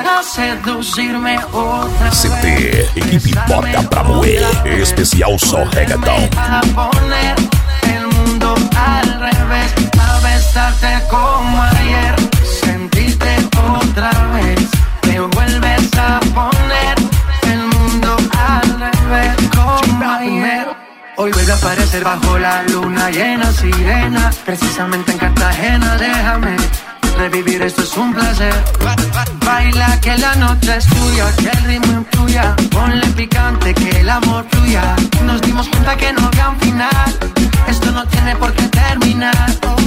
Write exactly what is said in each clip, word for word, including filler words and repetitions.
para seducirme otra vez. C T, equipe Bota Pra Moer, especial só reggaeton. A poner el mundo al revés, a besarte como ayer, sentirte otra vez. Me vuelves a poner el mundo al revés como ayer. Hoy vuelve a aparecer bajo la luna llena, sirena, precisamente en Cartagena. Déjame revivir, esto es un placer. Baila que la noche es tuya, que el ritmo influya. Ponle picante, que el amor fluya. Nos dimos cuenta que no había un final, esto no tiene por qué terminar.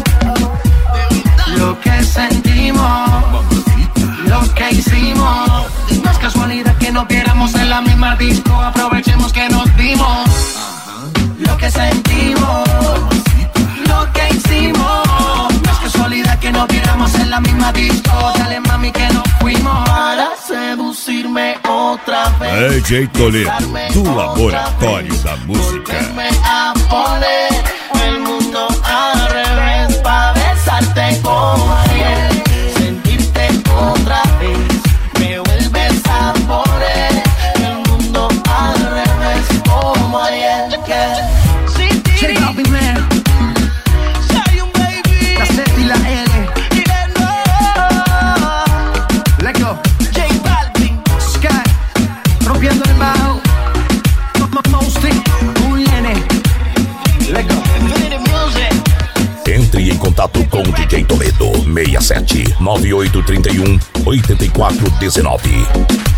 Lo que sentimos, lo que hicimos, no es casualidad que nos viéramos en la misma disco. Aprovechemos que nos vimos. Lo que sentimos, lo que hicimos, no es casualidad que nos viéramos en la misma disco. Dale mami que nos fuimos para seducirme otra vez. D J Toledo, do Laboratório da Música. Vuelve a poner el mundo al revés, pa' besarte como ayer, sentirte otra vez. Me vuelves a poner el mundo al revés como ayer. J Balvin, man. La Z y la L. Let's go. J Balvin, Sky, rompiendo el bajo. Mosty, un N. Let's go. Entre em contato com o D J Toledo, seis sete nove oito três um oito quatro um nove.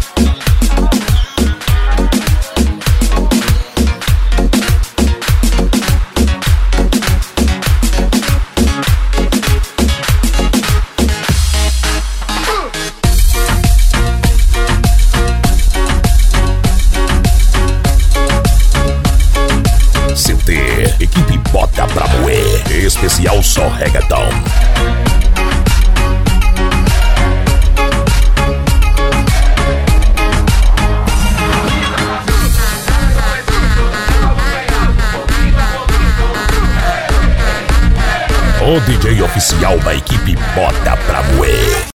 C T, equipe Bota Pra Moer, especial só reggaeton. O D J oficial da equipe Bota Pra Moer.